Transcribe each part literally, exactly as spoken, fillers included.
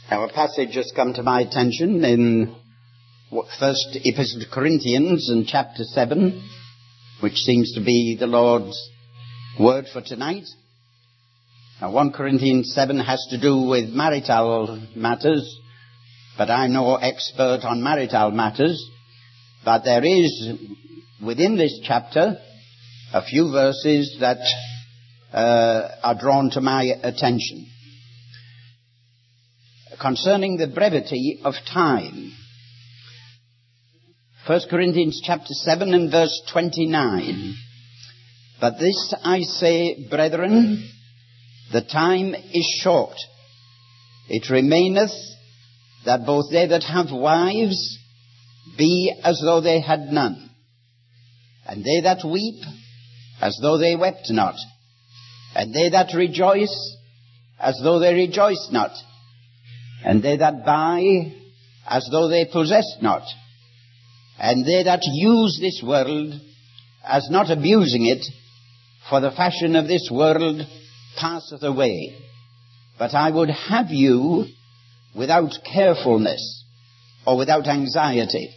Our passage has come to my attention in First Epistle to Corinthians in chapter seven, which seems to be the Lord's word for tonight. Now, First Corinthians seven has to do with marital matters, but I'm no expert on marital matters. But there is, within this chapter, a few verses that uh, are drawn to my attention. Concerning the brevity of time. First Corinthians chapter seven and verse twenty-nine. But this I say, brethren, the time is short. It remaineth that both they that have wives be as though they had none, and they that weep as though they wept not, and they that rejoice as though they rejoiced not, and they that buy as though they possessed not, and they that use this world as not abusing it, for the fashion of this world passeth away. But I would have you without carefulness or without anxiety.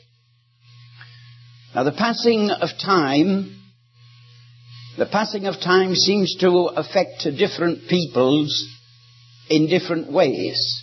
Now the passing of time, the passing of time seems to affect different peoples in different ways.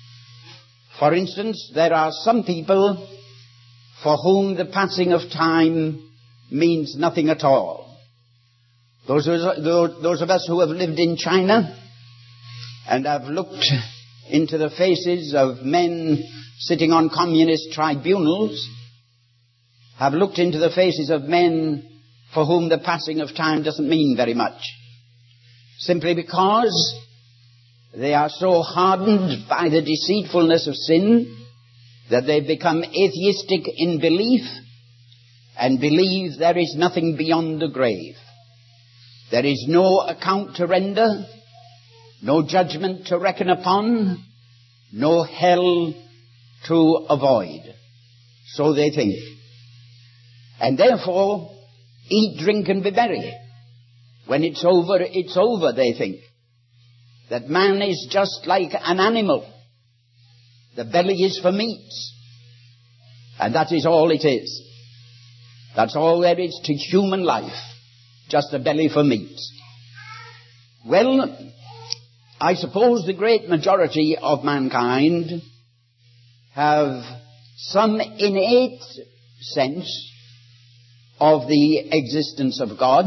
For instance, there are some people for whom the passing of time means nothing at all. Those, those of us who have lived in China and have looked into the faces of men sitting on communist tribunals, have looked into the faces of men for whom the passing of time doesn't mean very much, simply because they are so hardened by the deceitfulness of sin that they've become atheistic in belief and believe there is nothing beyond the grave. There is no account to render, no judgment to reckon upon, no hell to avoid. So they think. And therefore, eat, drink, and be merry. When it's over, it's over, they think. That man is just like an animal. The belly is for meat. And that is all it is. That's all there is to human life. Just a belly for meat. Well, I suppose the great majority of mankind have some innate sense of the existence of God,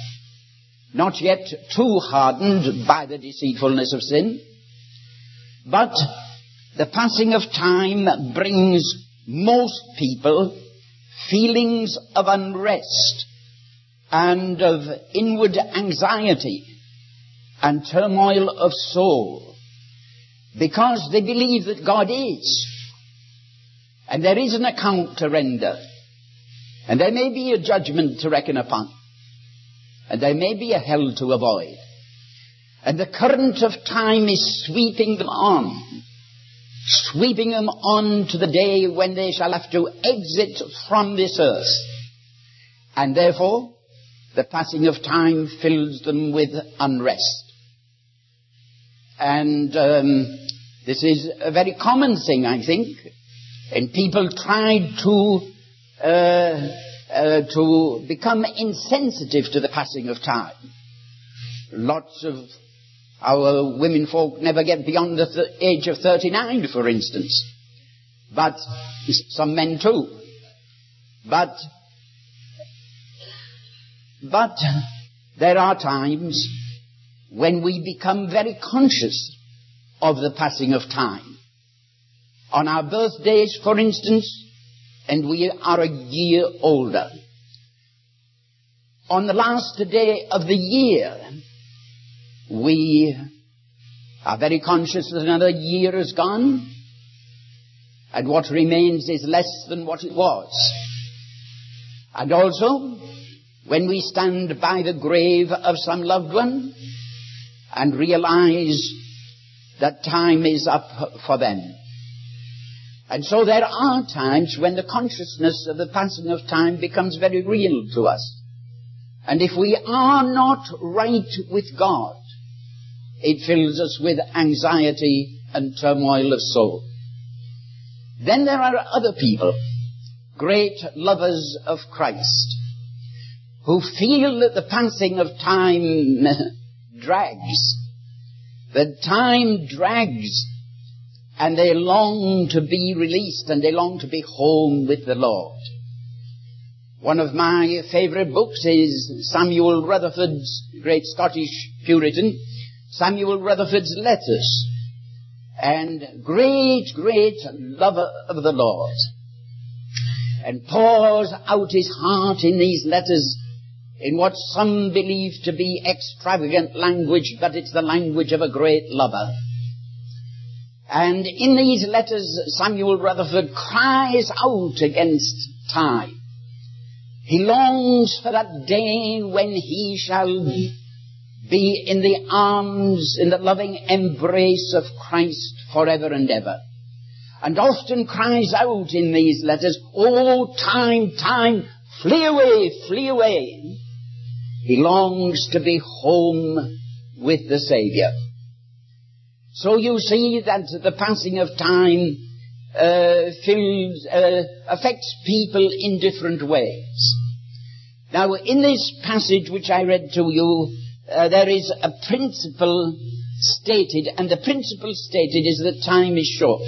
not yet too hardened by the deceitfulness of sin, but the passing of time brings most people feelings of unrest and of inward anxiety and turmoil of soul, because they believe that God is, and there is an account to render, and there may be a judgment to reckon upon, and there may be a hell to avoid. And the current of time is sweeping them on, sweeping them on to the day when they shall have to exit from this earth. And therefore, the passing of time fills them with unrest. And um, this is a very common thing, I think. And people try to uh, uh, to become insensitive to the passing of time. Lots of our women folk never get beyond the th- age of thirty-nine, for instance. But some men too. But But there are times when we become very conscious of the passing of time. On our birthdays, for instance, and we are a year older. On the last day of the year, we are very conscious that another year has gone, and what remains is less than what it was. And also, when we stand by the grave of some loved one and realize that time is up for them. And so there are times when the consciousness of the passing of time becomes very real to us. And if we are not right with God, it fills us with anxiety and turmoil of soul. Then there are other people, great lovers of Christ, who feel that the passing of time drags, that time drags, and they long to be released, and they long to be home with the Lord. One of my favourite books is Samuel Rutherford's, great Scottish Puritan, Samuel Rutherford's Letters, and great, great lover of the Lord, and pours out his heart in these letters in what some believe to be extravagant language, but it's the language of a great lover. And in these letters, Samuel Rutherford cries out against time. He longs for that day when he shall be in the arms, in the loving embrace of Christ forever and ever. And often cries out in these letters, "Oh, time, time, flee away, flee away." He longs to be home with the Saviour. So you see that the passing of time uh, fills, uh, affects people in different ways. Now, in this passage which I read to you, uh, there is a principle stated, and the principle stated is that time is short.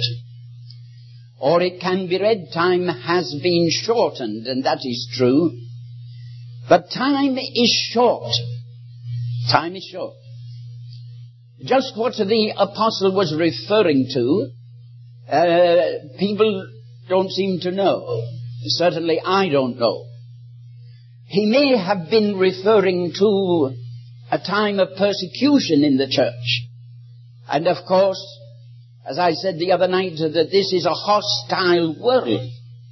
Or it can be read, time has been shortened, and that is true. But time is short. Time is short. Just what the apostle was referring to, uh, people don't seem to know. Certainly I don't know. He may have been referring to a time of persecution in the church. And of course, as I said the other night, that this is a hostile world.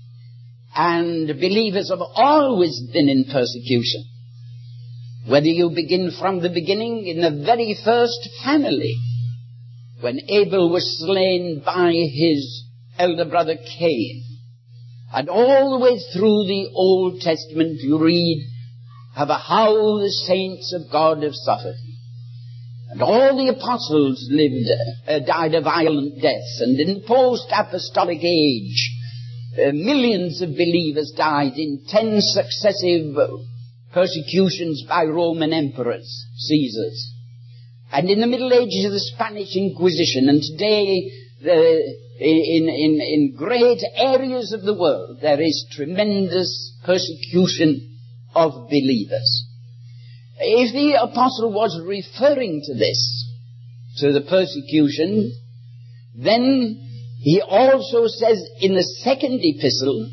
And believers have always been in persecution. Whether you begin from the beginning in the very first family, when Abel was slain by his elder brother Cain, and all the way through the Old Testament you read of how the saints of God have suffered. And all the apostles lived, uh, died a violent death. And in the post-apostolic age, uh, millions of believers died in ten successive persecutions by Roman emperors, Caesars. And in the Middle Ages, the Spanish Inquisition. And today, the, in, in, in great areas of the world, there is tremendous persecution of believers. If the apostle was referring to this, to the persecution, then he also says in the second epistle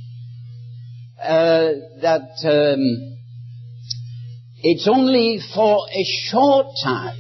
uh, that um, it's only for a short time.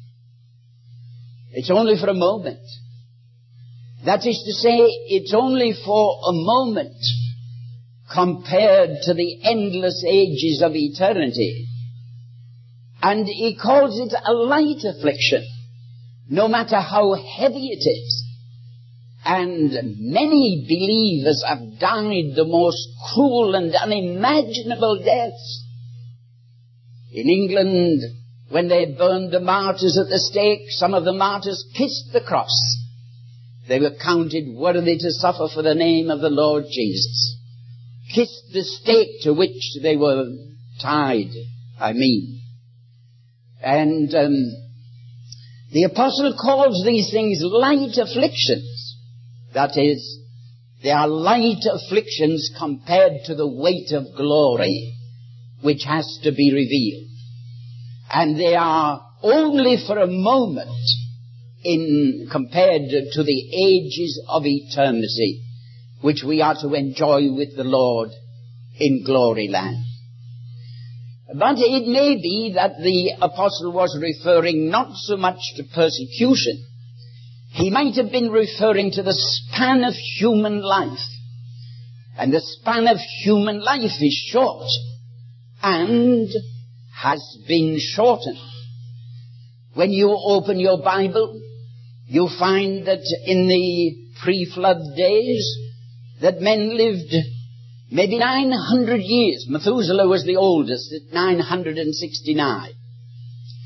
It's only for a moment. That is to say, it's only for a moment compared to the endless ages of eternity. And he calls it a light affliction, no matter how heavy it is. And many believers have died the most cruel and unimaginable deaths. In England, when they burned the martyrs at the stake, some of the martyrs kissed the cross. They were counted worthy to suffer for the name of the Lord Jesus. Kissed the stake to which they were tied, I mean. And um, the apostle calls these things light afflictions. That is, they are light afflictions compared to the weight of glory which has to be revealed. And they are only for a moment in compared to the ages of eternity which we are to enjoy with the Lord in glory land. But it may be that the apostle was referring not so much to persecution. He might have been referring to the span of human life. And the span of human life is short and has been shortened. When you open your Bible, you find that in the pre-flood days that men lived maybe nine hundred years. Methuselah was the oldest at nine hundred sixty-nine.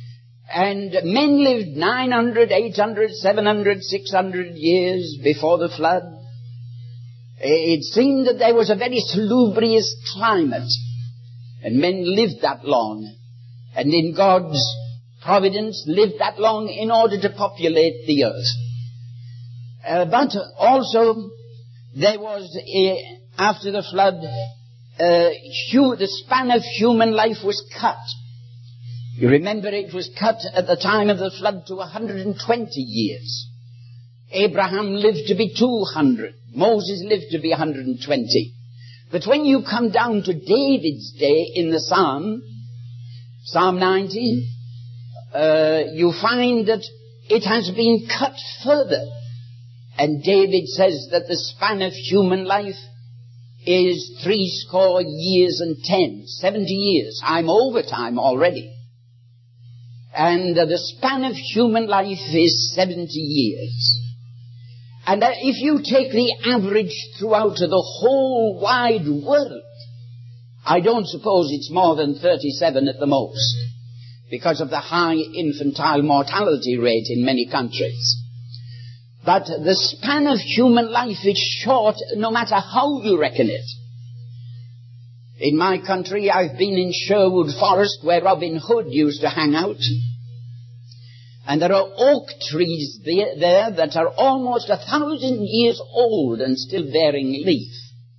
And men lived nine hundred, eight hundred, seven hundred, six hundred years before the flood. It seemed that there was a very salubrious climate, and men lived that long, and in God's providence lived that long in order to populate the earth. Uh, but also there was, a, after the flood, uh, hu- the span of human life was cut. You remember it was cut at the time of the flood to one hundred twenty years. Abraham lived to be two hundred. Moses lived to be one hundred twenty. But when you come down to David's day in the Psalm, Psalm ninety, uh, you find that it has been cut further. And David says that the span of human life is three score years and ten, seventy years. I'm over time already. And uh, the span of human life is seventy years. And uh, if you take the average throughout the whole wide world, I don't suppose it's more than thirty-seven at the most, because of the high infantile mortality rate in many countries. But the span of human life is short no matter how you reckon it. In my country, I've been in Sherwood Forest where Robin Hood used to hang out. And there are oak trees there, there that are almost a thousand years old and still bearing leaf.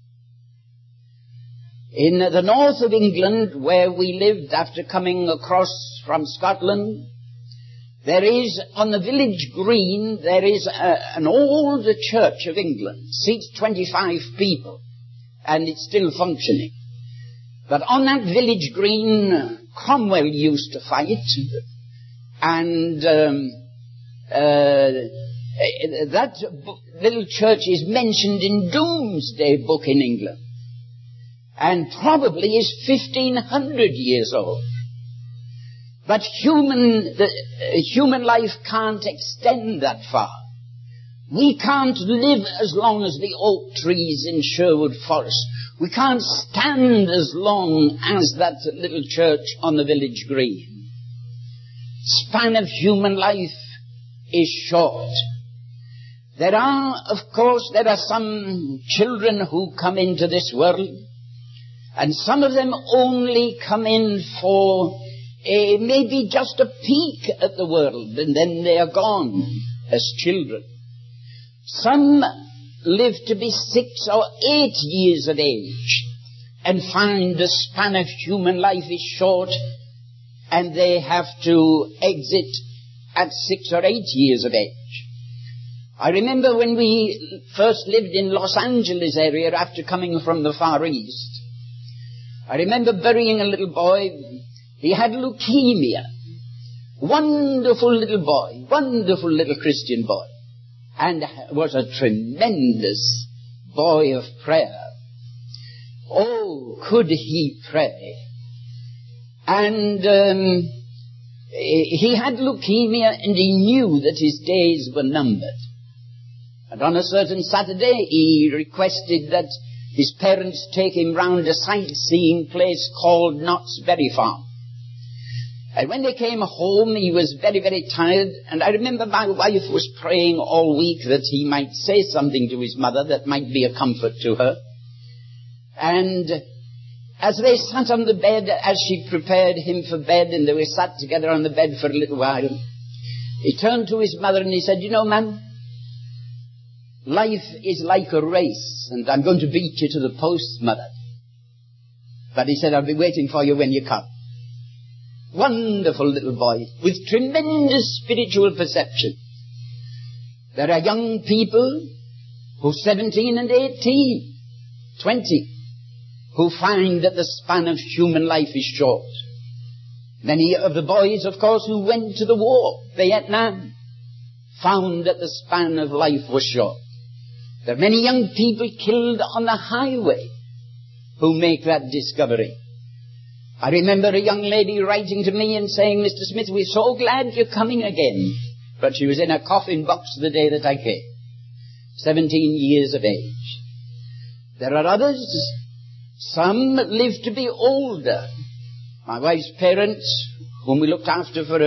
In the north of England, where we lived after coming across from Scotland, there is, on the village green, there is a, an old Church of England, seats twenty-five people, and it's still functioning. But on that village green, Cromwell used to fight, and um, uh, that b- little church is mentioned in Domesday Book in England, and probably is fifteen hundred years old. But human, the, uh, human life can't extend that far. We can't live as long as the oak trees in Sherwood Forest. We can't stand as long as that little church on the village green. Span of human life is short. There are, of course, there are some children who come into this world, and some of them only come in for a, maybe just a peek at the world, and then they are gone as children. Some live to be six or eight years of age and find the span of human life is short, and they have to exit at six or eight years of age. I remember when we first lived in Los Angeles area after coming from the Far East, I remember burying a little boy. He had leukemia. Wonderful little boy, wonderful little Christian boy, and was a tremendous boy of prayer. Oh, could he pray? And um, he had leukemia, and he knew that his days were numbered. And on a certain Saturday, he requested that his parents take him round a sightseeing place called Knott's Berry Farm. And when they came home, he was very, very tired, and I remember my wife was praying all week that he might say something to his mother that might be a comfort to her. And as they sat on the bed, as she prepared him for bed, and they were sat together on the bed for a little while, he turned to his mother and he said, "You know, ma'am, life is like a race, and I'm going to beat you to the post, mother. But," he said, "I'll be waiting for you when you come." Wonderful little boy with tremendous spiritual perception. There are young people who seventeen and eighteen, twenty, who find that the span of human life is short. Many of the boys, of course, who went to the war, Vietnam, found that the span of life was short. There are many young people killed on the highway who make that discovery. I remember a young lady writing to me and saying, "Mister Smith, we're so glad you're coming again." But she was in a coffin box the day that I came. Seventeen years of age. There are others. Some live to be older. My wife's parents, whom we looked after for a,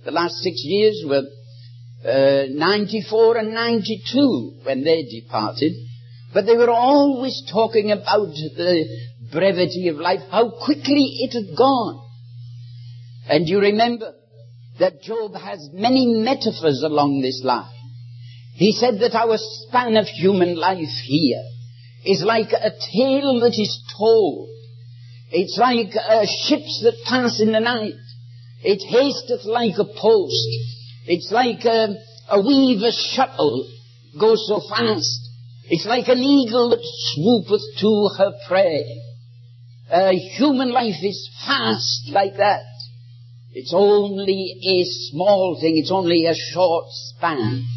The last six years were uh, ninety-four and ninety-two when they departed. But they were always talking about the brevity of life, how quickly it had gone. And you remember that Job has many metaphors along this line. He said that our span of human life here is like a tale that is told. It's like uh, ships that pass in the night. It hasteth like a post. It's like a, a weaver's shuttle goes so fast. It's like an eagle that swoopeth to her prey. Uh, human life is fast like that. It's only a small thing. It's only a short span.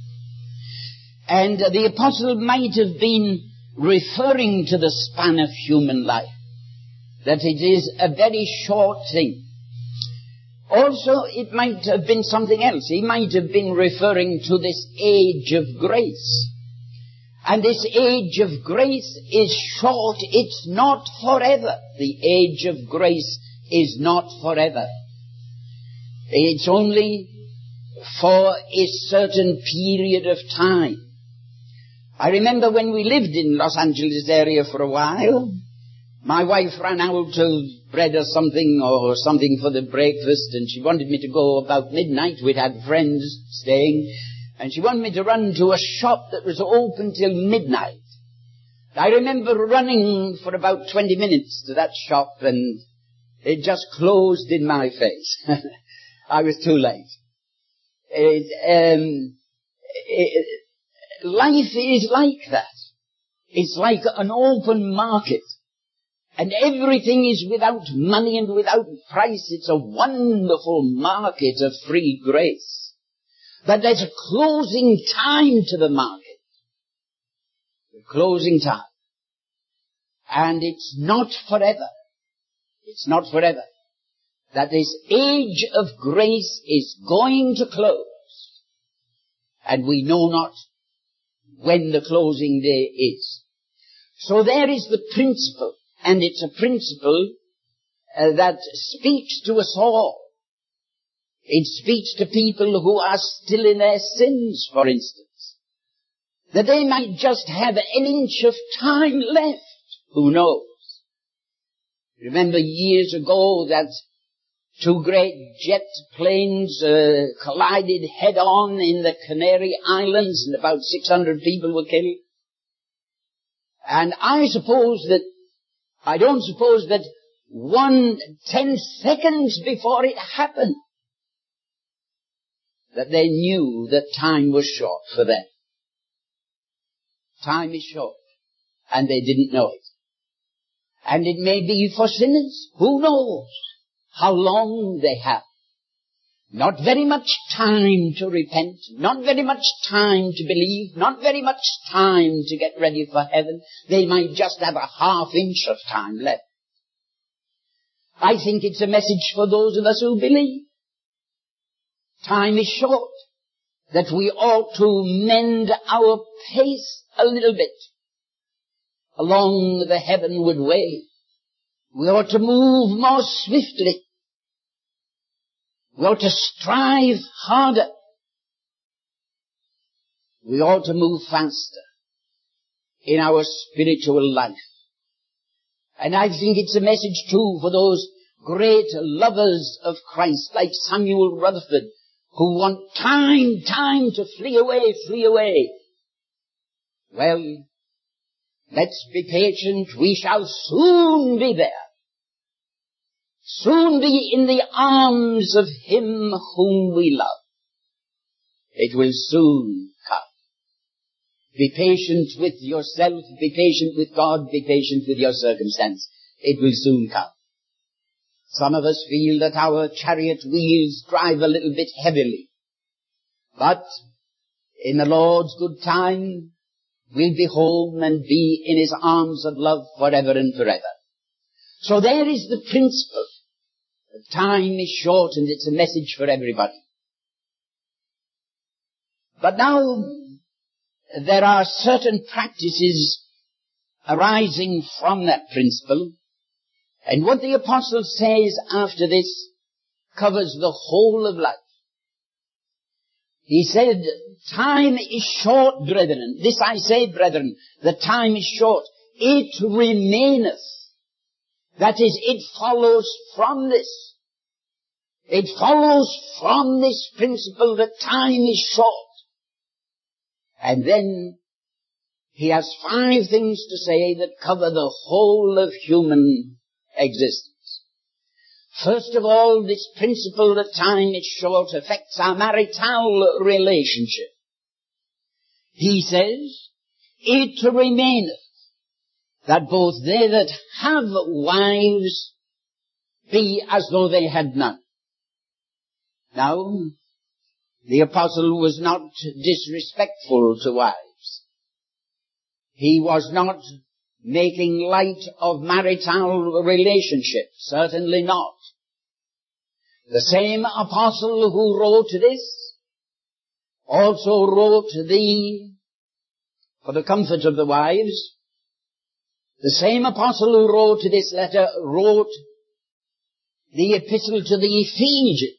And uh, the apostle might have been referring to the span of human life, that it is a very short thing. Also, it might have been something else. He might have been referring to this age of grace. And this age of grace is short. It's not forever. The age of grace is not forever. It's only for a certain period of time. I remember when we lived in Los Angeles area for a while, my wife ran out of bread or something or something for the breakfast, and she wanted me to go about midnight. We'd had friends staying, and she wanted me to run to a shop that was open till midnight. I remember running for about twenty minutes to that shop, and it just closed in my face. I was too late. It, um, it, life is like that. It's like an open market. And everything is without money and without price. It's a wonderful market of free grace. But there's a closing time to the market. The closing time. And it's not forever. It's not forever. That this age of grace is going to close. And we know not when the closing day is. So there is the principle. And it's a principle uh, that speaks to us all. It speaks to people who are still in their sins, for instance. That they might just have an inch of time left. Who knows? Remember years ago that two great jet planes uh, collided head-on in the Canary Islands and about six hundred people were killed. And I suppose that I don't suppose that one, ten seconds before it happened, that they knew that time was short for them. Time is short, and they didn't know it. And it may be for sinners. Who knows how long they have? Not very much time to repent, not very much time to believe, not very much time to get ready for heaven. They might just have a half inch of time left. I think it's a message for those of us who believe. Time is short, that we ought to mend our pace a little bit along the heavenward way. We ought to move more swiftly. We ought to strive harder. We ought to move faster in our spiritual life. And I think it's a message too for those great lovers of Christ like Samuel Rutherford, who want time, time to flee away, flee away. Well, let's be patient. We shall soon be there. Soon be in the arms of Him whom we love. It will soon come. Be patient with yourself, be patient with God, be patient with your circumstance. It will soon come. Some of us feel that our chariot wheels drive a little bit heavily. But in the Lord's good time, we'll be home and be in His arms of love forever and forever. So there is the principle. The time is short and it's a message for everybody. But now, there are certain practices arising from that principle. And what the apostle says after this covers the whole of life. He said, time is short, brethren. This I say, brethren, the time is short. It remaineth. That is, it follows from this. It follows from this principle that time is short. And then he has five things to say that cover the whole of human existence. First of all, this principle that time is short affects our marital relationship. He says, it remaineth that both they that have wives be as though they had none. Now, the apostle was not disrespectful to wives. He was not making light of marital relationships. Certainly not. The same apostle who wrote this also wrote the, for the comfort of the wives, the same apostle who wrote this letter wrote the epistle to the Ephesians,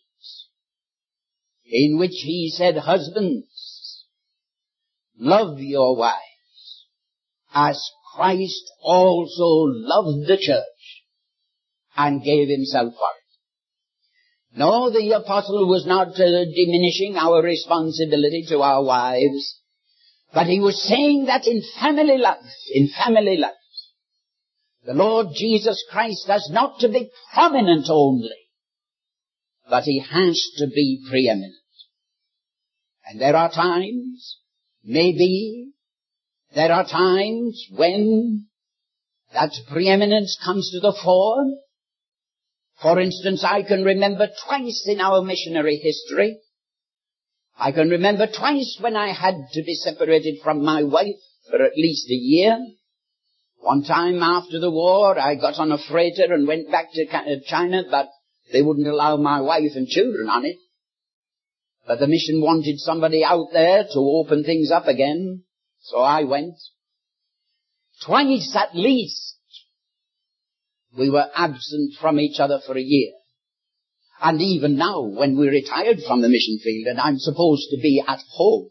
in which he said, husbands, love your wives, as Christ also loved the church and gave himself for it. No, the apostle was not uh, diminishing our responsibility to our wives, but he was saying that in family life, in family life, the Lord Jesus Christ has not to be prominent only, but he has to be preeminent. And there are times, maybe, there are times when that preeminence comes to the fore. For instance, I can remember twice in our missionary history, I can remember twice when I had to be separated from my wife for at least a year. One time after the war, I got on a freighter and went back to China, but they wouldn't allow my wife and children on it. But the mission wanted somebody out there to open things up again, so I went. Twice at least, we were absent from each other for a year. And even now, when we retired from the mission field and I'm supposed to be at home,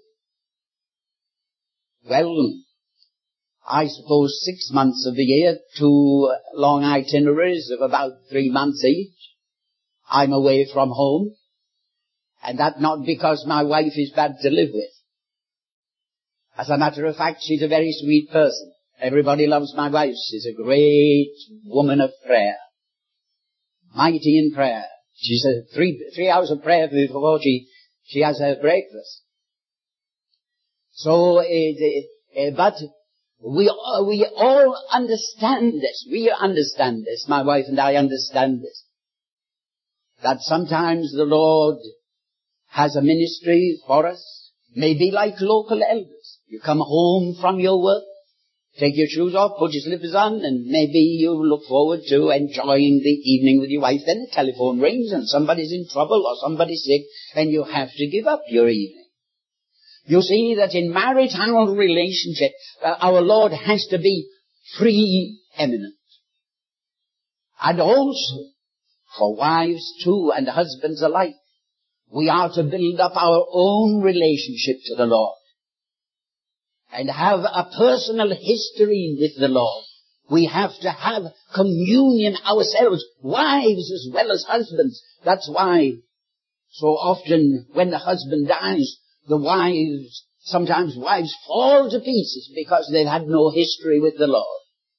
well, I suppose six months of the year, two long itineraries of about three months each, I'm away from home. And that not because my wife is bad to live with. As a matter of fact, she's a very sweet person. Everybody loves my wife. She's a great woman of prayer. Mighty in prayer. She's a three, three hours of prayer before she, she has her breakfast. So, uh, uh, but we, uh, we all understand this. We understand this. My wife and I understand this. That sometimes the Lord has a ministry for us, maybe like local elders. You come home from your work, take your shoes off, put your slippers on, and maybe you look forward to enjoying the evening with your wife. Then the telephone rings and somebody's in trouble or somebody's sick, and you have to give up your evening. You see that in marital relationship, uh, our Lord has to be preeminent. And also, for wives too and husbands alike, we are to build up our own relationship to the Lord and have a personal history with the Lord. We have to have communion ourselves, wives as well as husbands. That's why so often when the husband dies, the wives, sometimes wives fall to pieces because they've had no history with the Lord.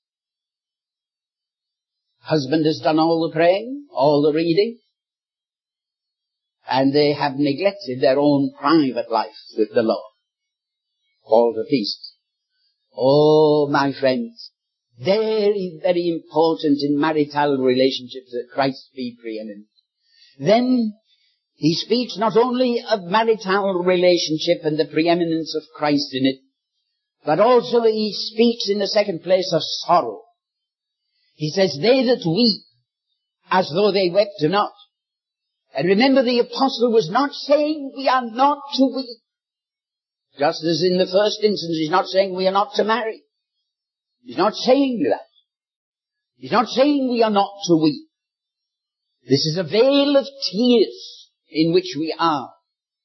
Husband has done all the praying, all the reading, and they have neglected their own private life with the Lord. Fall to pieces. Oh, my friends, very, very important in marital relationships that Christ be preeminent. Then he speaks not only of marital relationship and the preeminence of Christ in it, but also he speaks in the second place of sorrow. He says, they that weep as though they wept not. And remember, the apostle was not saying we are not to weep. Just as in the first instance, he's not saying we are not to marry. He's not saying that. He's not saying we are not to weep. This is a veil of tears in which we are.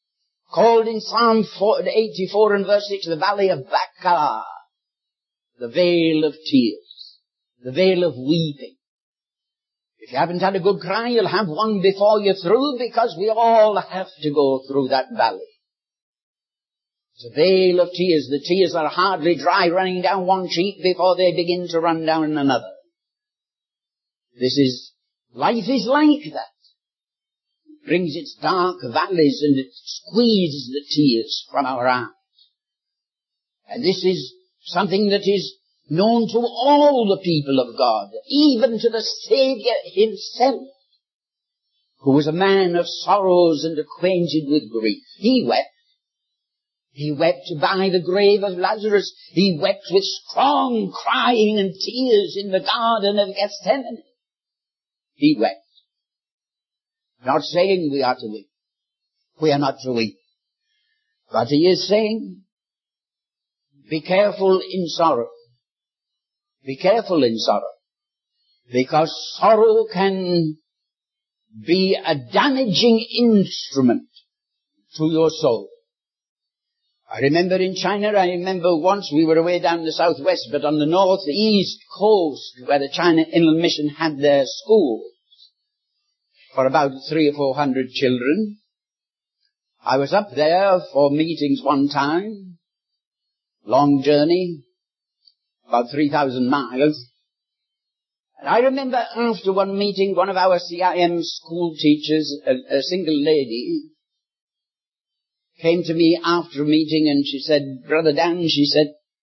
called in Psalm eighty-four and verse six, the valley of Baca, the vale of tears, the vale of weeping. If you haven't had a good cry, you'll have one before you're through, because we all have to go through that valley. It's a vale of tears. The tears are hardly dry, running down one cheek before they begin to run down another. This is, life is like that. It brings its dark valleys and it squeezes the tears from our eyes. And this is something that is known to all the people of God, even to the Saviour himself, who was a man of sorrows and acquainted with grief. He wept. He wept by the grave of Lazarus. He wept with strong crying and tears in the Garden of Gethsemane. He wept. Not saying we are to weep. We are not to weep. But he is saying, be careful in sorrow. Be careful in sorrow. Because sorrow can be a damaging instrument to your soul. I remember in China, I remember once we were away down the southwest, but on the northeast coast where the China Inland Mission had their schools for about three or four hundred children. I was up there for meetings one time, long journey, about three thousand miles. And I remember after one meeting, one of our C I M school teachers, a, a single lady, came to me after a meeting and she said, Brother Dan, she said,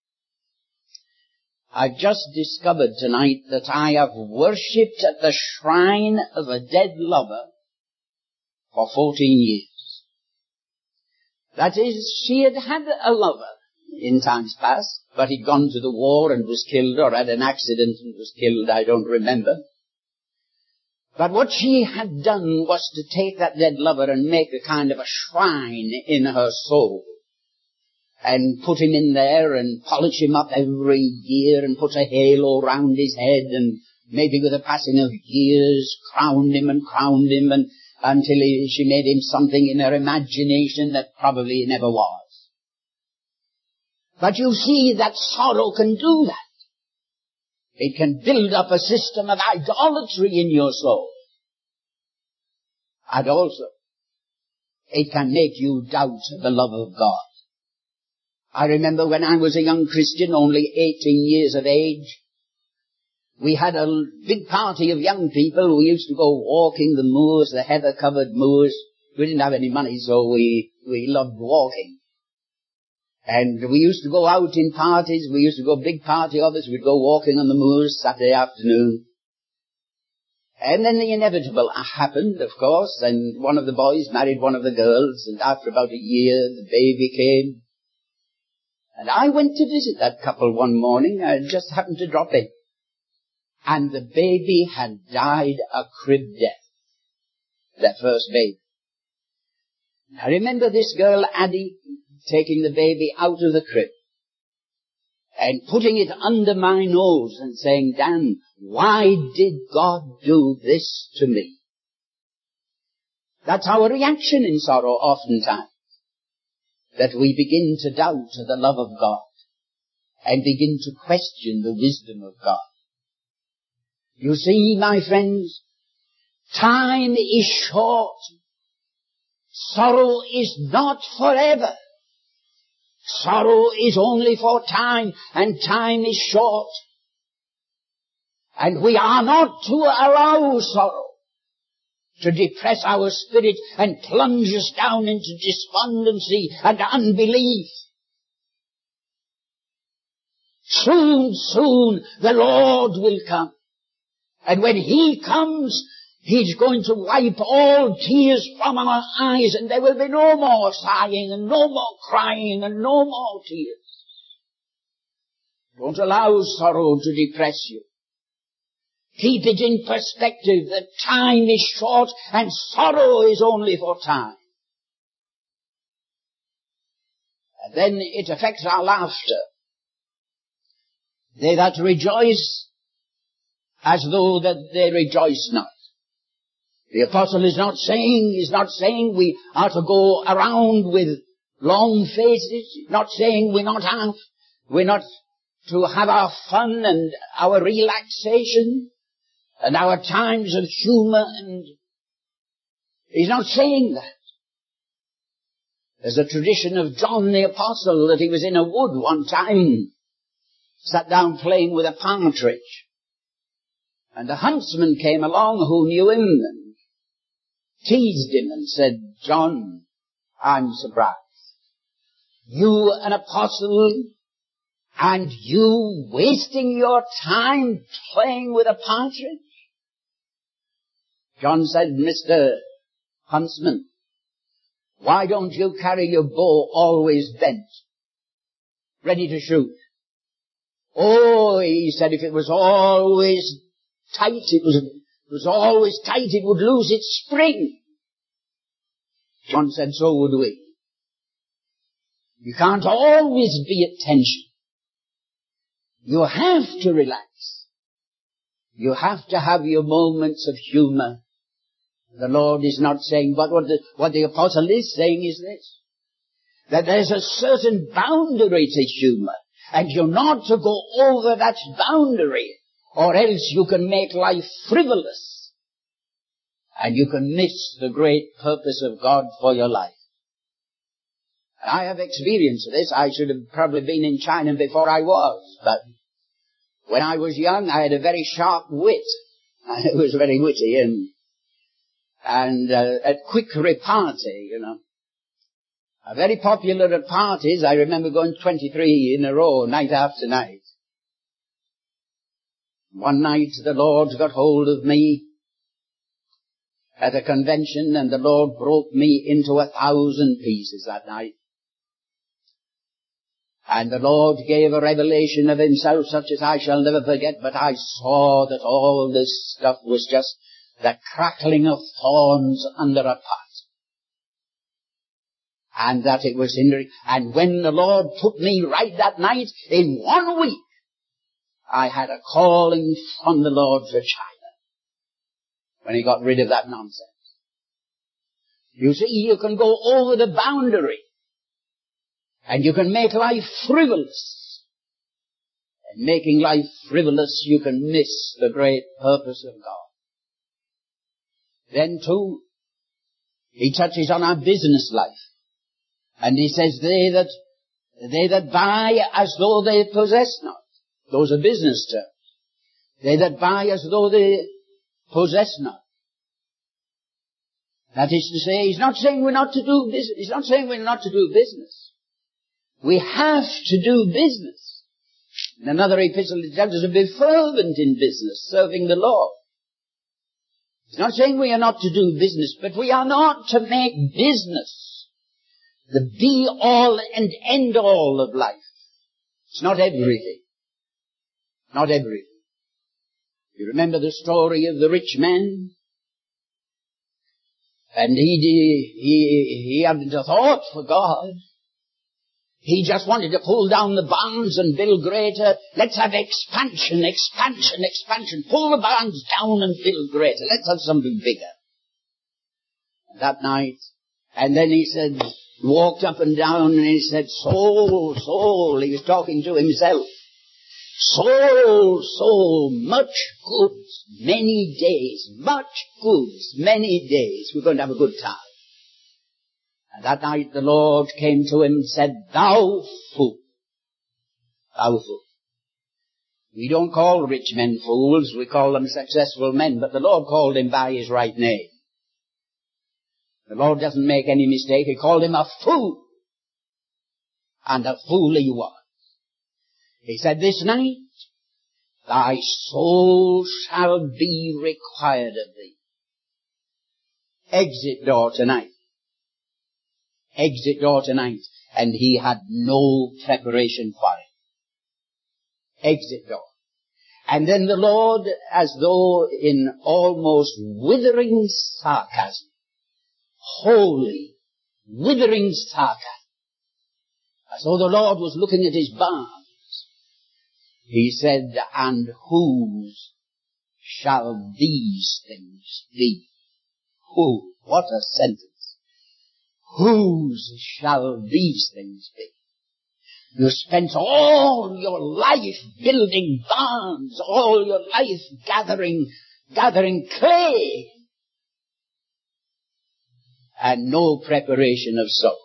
I've just discovered tonight that I have worshipped at the shrine of a dead lover for fourteen years. That is, she had had a lover in times past, but he'd gone to the war and was killed, or had an accident and was killed, I don't remember. But what she had done was to take that dead lover and make a kind of a shrine in her soul. And put him in there and polish him up every year and put a halo round his head and maybe with the passing of years crowned him and crowned him and until he, she made him something in her imagination that probably he never was. But you see that sorrow can do that. It can build up a system of idolatry in your soul. And also, it can make you doubt the love of God. I remember when I was a young Christian, only eighteen years of age, we had a big party of young people. We used to go walking the moors, the heather-covered moors. We didn't have any money, so we, we loved walking. And we used to go out in parties. We used to go, a big party of us. We'd go walking on the moors Saturday afternoon. And then the inevitable happened, of course, and one of the boys married one of the girls, and after about a year, the baby came. And I went to visit that couple one morning. I just happened to drop in. And the baby had died a crib death. Their first baby. I remember this girl, Addie, taking the baby out of the crib and putting it under my nose and saying, Dan, why did God do this to me? That's our reaction in sorrow oftentimes. That we begin to doubt the love of God and begin to question the wisdom of God. You see, my friends, time is short. Sorrow is not forever. Sorrow is only for time, and time is short. And we are not to allow sorrow to depress our spirit and plunge us down into despondency and unbelief. Soon, soon, the Lord will come. And when He comes, He's going to wipe all tears from our eyes, and there will be no more sighing and no more crying and no more tears. Don't allow sorrow to depress you. Keep it in perspective that time is short and sorrow is only for time. And then it affects our laughter. They that rejoice as though that they rejoice not. The apostle is not saying, he's not saying we are to go around with long faces. He's not saying we're not have, we're not to have our fun and our relaxation and our times of humor, and he's not saying that. There's a tradition of John the Apostle that he was in a wood one time, sat down playing with a partridge, and a huntsman came along who knew him and teased him and said, "John, I'm surprised. You an apostle, and you wasting your time playing with a partridge?" John said, "Mister Huntsman, why don't you carry your bow always bent, ready to shoot?" "Oh," he said, "if it was always tight, it was, it was always tight, it would lose its spring." John said, "So would we. You can't always be at tension. You have to relax. You have to have your moments of humor." The Lord is not saying, but what the, what the apostle is saying is this, that there's a certain boundary to humor, and you're not to go over that boundary, or else you can make life frivolous, and you can miss the great purpose of God for your life. And I have experience of this. I should have probably been in China before I was, but when I was young, I had a very sharp wit. I was very witty, and and uh, at quick repartee, you know. Uh, very popular at parties. I remember going twenty-three in a row, night after night. One night the Lord got hold of me at a convention, and the Lord broke me into a thousand pieces that night. And the Lord gave a revelation of himself such as I shall never forget, but I saw that all this stuff was just the crackling of thorns under a pot. And that it was hindering. And when the Lord put me right that night, in one week, I had a calling from the Lord for China. When he got rid of that nonsense. You see, you can go over the boundary. And you can make life frivolous. And making life frivolous, you can miss the great purpose of God. Then too, he touches on our business life. And he says, they that, they that buy as though they possess not. Those are business terms. They that buy as though they possess not. That is to say, he's not saying we're not to do business. He's not saying we're not to do business. We have to do business. In another epistle, it tells us to be fervent in business, serving the Lord. He's not saying we are not to do business, but we are not to make business the be-all and end-all of life. It's not everything. Not everything. You remember the story of the rich man? And he, he, he hadn't a thought for God. He just wanted to pull down the barns and build greater. Let's have expansion, expansion, expansion. Pull the barns down and build greater. Let's have something bigger. And that night, and then he said, walked up and down and he said, soul, soul. He was talking to himself. Soul, soul, much goods, many days, much goods, many days. We're going to have a good time. And that night the Lord came to him and said, thou fool, thou fool. We don't call rich men fools, we call them successful men, but the Lord called him by his right name. The Lord doesn't make any mistake, he called him a fool. And a fool he was. He said, this night thy soul shall be required of thee. Exit door tonight. Exit door tonight. And he had no preparation for it. Exit door. And then the Lord, as though in almost withering sarcasm, holy, withering sarcasm, as though the Lord was looking at his barns, he said, and whose shall these things be? Who? What a sentence. Whose shall these things be? You spent all your life building barns, all your life gathering, gathering clay, and no preparation of soil.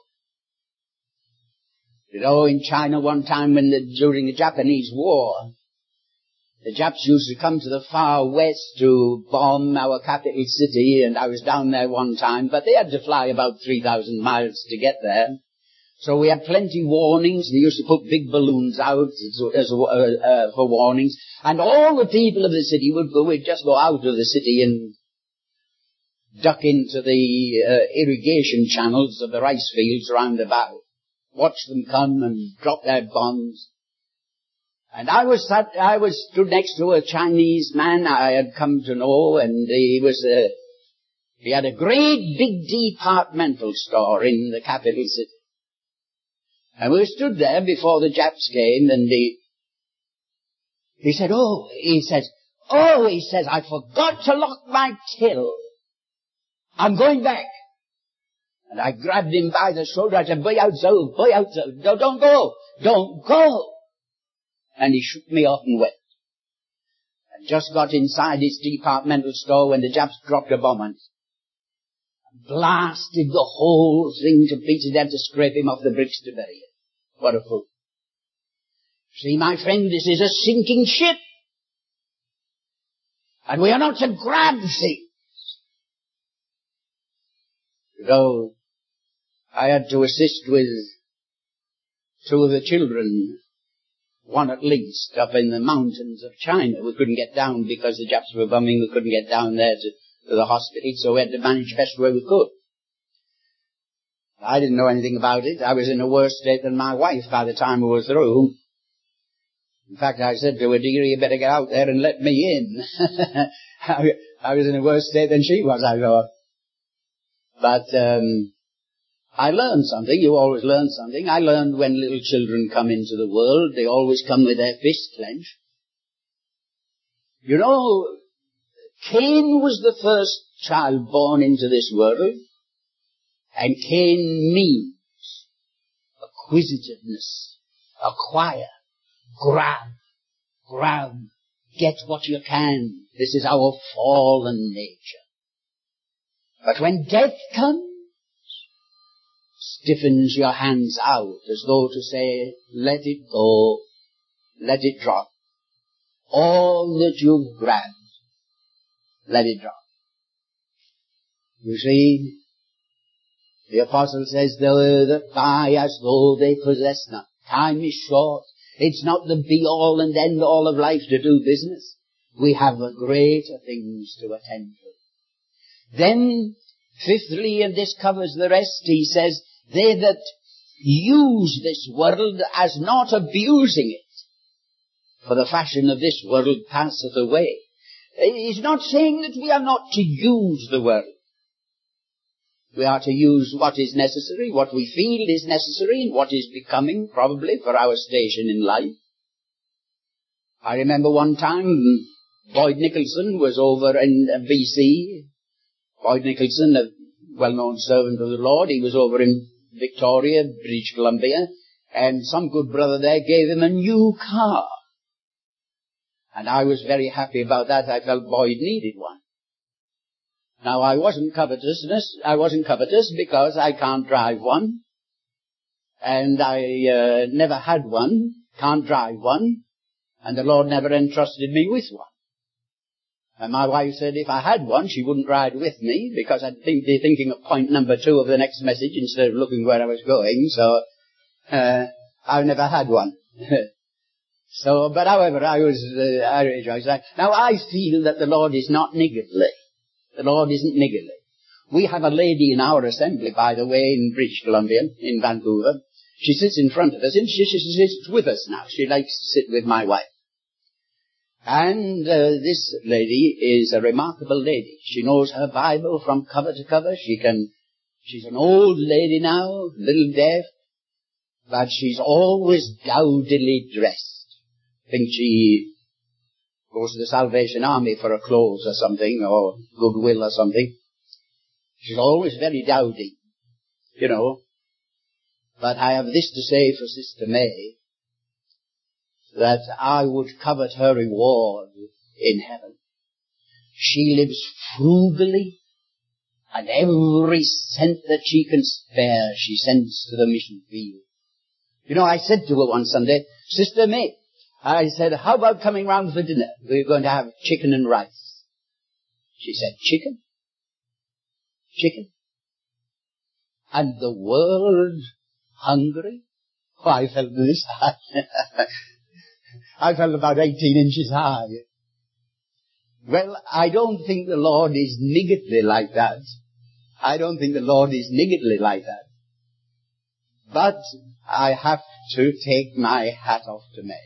You know, in China one time when the, during the Japanese War, the Japs used to come to the far west to bomb our capital city, and I was down there one time, but they had to fly about three thousand miles to get there. So we had plenty warnings. They used to put big balloons out as, as, uh, uh, for warnings, and all the people of the city would go, would just go out of the city and duck into the uh, irrigation channels of the rice fields round about. Watch them come and drop their bombs. And I was sat, I was stood next to a Chinese man I had come to know, and he was a, he had a great big departmental store in the capital city. And we stood there before the Japs came, and he, he said, oh, he says, oh, he says, I forgot to lock my till. I'm going back. And I grabbed him by the shoulder. I said, boy out, so, boy out, so. No, don't go. Don't go. And he shook me off and went. And just got inside his departmental store when the Japs dropped a bomb on it. Blasted the whole thing to pieces. They had to scrape him off the bricks to bury it. What a fool. See, my friend, this is a sinking ship. And we are not to grab things. You know, I had to assist with two of the children, one at least, up in the mountains of China. We couldn't get down because the Japs were bombing. We couldn't get down there to, to the hospital, so we had to manage best way we could. I didn't know anything about it. I was in a worse state than my wife by the time we were through. In fact, I said to her, dear, you better get out there and let me in. I, I was in a worse state than she was, I thought. But um, I learned something. You always learn something. I learned when little children come into the world, they always come with their fists clenched. You know, Cain was the first child born into this world, and Cain means acquisitiveness, acquire, grab, grab, get what you can. This is our fallen nature. But when death comes, stiffens your hands out as though to say, let it go, let it drop. All that you've grabbed, let it drop. You see, the apostle says, they that die as though they possess not. Time is short. It's not the be-all and end-all of life to do business. We have greater things to attend to. Then, fifthly, and this covers the rest, he says, they that use this world as not abusing it, for the fashion of this world passeth away. He's not saying that we are not to use the world. We are to use what is necessary, what we feel is necessary, and what is becoming, probably, for our station in life. I remember one time, Boyd Nicholson was over in B C. Boyd Nicholson, a well-known servant of the Lord, he was over in Victoria, British Columbia, and some good brother there gave him a new car. And I was very happy about that. I felt Boyd needed one. Now, I wasn't covetousness, I wasn't covetous because I can't drive one. And I uh, never had one, can't drive one, and the Lord never entrusted me with one. And my wife said if I had one, she wouldn't ride with me, because I'd think, be thinking of point number two of the next message instead of looking where I was going, so uh, I've never had one. So, but however, I was, uh, I rejoiced. Now, I feel that the Lord is not niggardly. The Lord isn't niggardly. We have a lady in our assembly, by the way, in British Columbia, in Vancouver. She sits in front of us, and she, she, she sits with us now. She likes to sit with my wife. And uh, this lady is a remarkable lady. She knows her Bible from cover to cover. She can, she's an old lady now, little deaf, but she's always dowdily dressed. I think she goes to the Salvation Army for her clothes or something, or Goodwill or something. She's always very dowdy, you know. But I have this to say for Sister May, that I would covet her reward in heaven. She lives frugally, and every cent that she can spare, she sends to the mission field. You know, I said to her one Sunday, Sister May, I said, how about coming round for dinner? We're going to have chicken and rice. She said, chicken? Chicken? And the world hungry? Oh, I felt this high. I felt about eighteen inches high. Well, I don't think the Lord is niggardly like that. I don't think the Lord is niggardly like that. But I have to take my hat off to May.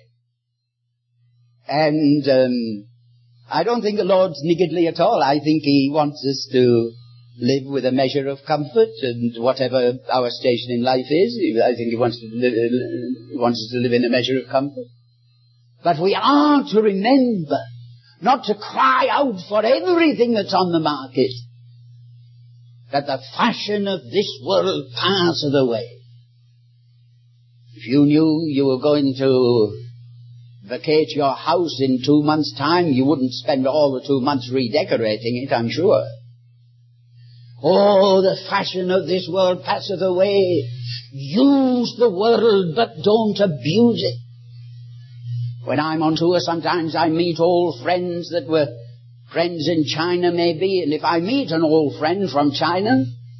And um, I don't think the Lord's niggardly at all. I think He wants us to live with a measure of comfort, and whatever our station in life is, I think He wants to live, wants us to live in a measure of comfort. But we are to remember not to cry out for everything that's on the market, that the fashion of this world passeth away. If you knew you were going to vacate your house in two months' time, you wouldn't spend all the two months redecorating it, I'm sure. Oh, the fashion of this world passeth away. Use the world, but don't abuse it. When I'm on tour, sometimes I meet old friends that were friends in China, maybe, and if I meet an old friend from China,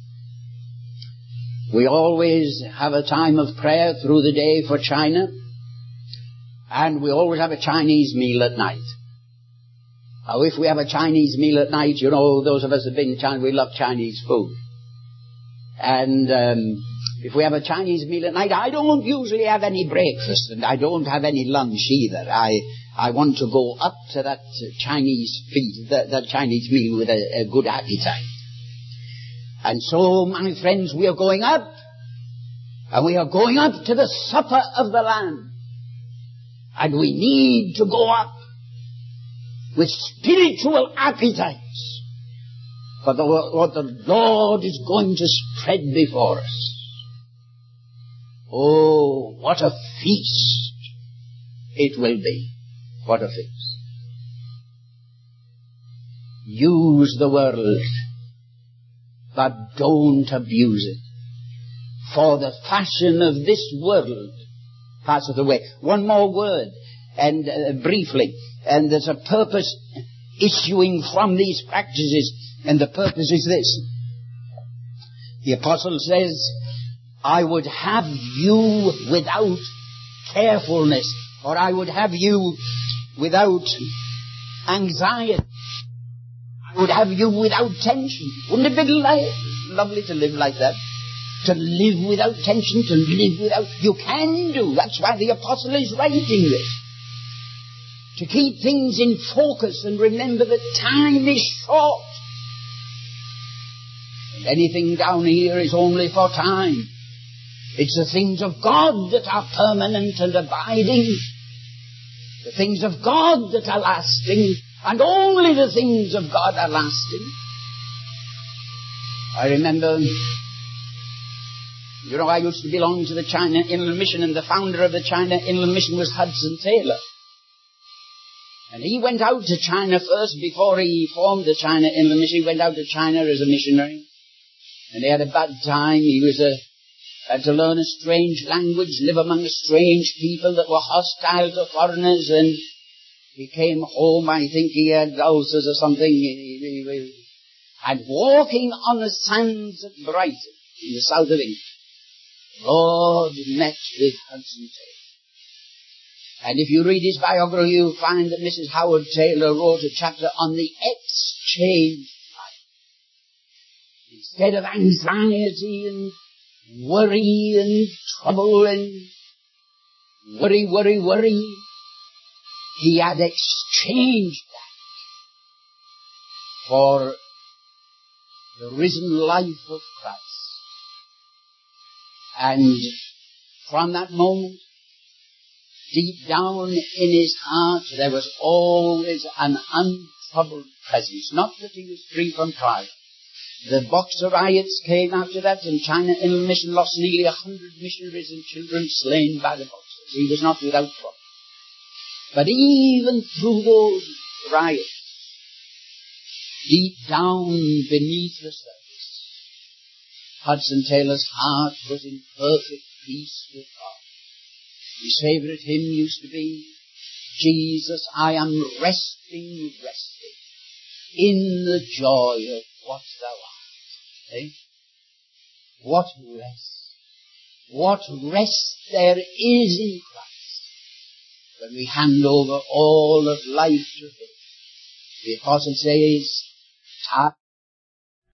we always have a time of prayer through the day for China, and we always have a Chinese meal at night. Now, if we have a Chinese meal at night, you know, those of us who have been to China, we love Chinese food. And um, if we have a Chinese meal at night, I don't usually have any breakfast, and I don't have any lunch either. I I want to go up to that Chinese feast, that, that Chinese meal with a, a good appetite. And so, my friends, we are going up, and we are going up to the supper of the Lamb. And we need to go up with spiritual appetites for the, what the Lord is going to spread before us. Oh, what a feast it will be. What a feast. Use the world, but don't abuse it. For the fashion of this world passeth away. One more word, and uh, briefly, and there's a purpose issuing from these practices, and the purpose is this. The apostle says, I would have you without carefulness, or I would have you without anxiety. I would have you without tension. Wouldn't it be lovely to live like that? To live without tension, to live without... You can do. That's why the apostle is writing this. To keep things in focus and remember that time is short. And anything down here is only for time. It's the things of God that are permanent and abiding. The things of God that are lasting. And only the things of God are lasting. I remember... You know, I used to belong to the China Inland Mission, and the founder of the China Inland Mission was Hudson Taylor. And he went out to China first before he formed the China Inland Mission. He went out to China as a missionary. And he had a bad time. He was a, had to learn a strange language, live among strange people that were hostile to foreigners. And he came home, I think he had ulcers or something. He, he, he, and walking on the sands at Brighton, in the south of England, Lord met with Hudson Taylor. And if you read his biography, you'll find that Missus Howard Taylor wrote a chapter on the exchange life. Instead of anxiety and worry and trouble and worry, worry, worry, he had exchanged that for the risen life of Christ. And from that moment, deep down in his heart, there was always an untroubled presence. Not that he was free from trial, The Boxer riots came after that, and China Inland Mission lost nearly a hundred missionaries and children slain by the Boxers. He was not without trouble. But even through those riots, deep down beneath the surface, Hudson Taylor's heart was in perfect peace with God. His favorite hymn used to be, Jesus, I am resting, resting in the joy of what thou art. Eh? What rest. What rest there is in Christ when we hand over all of life to Him. The Apostle says,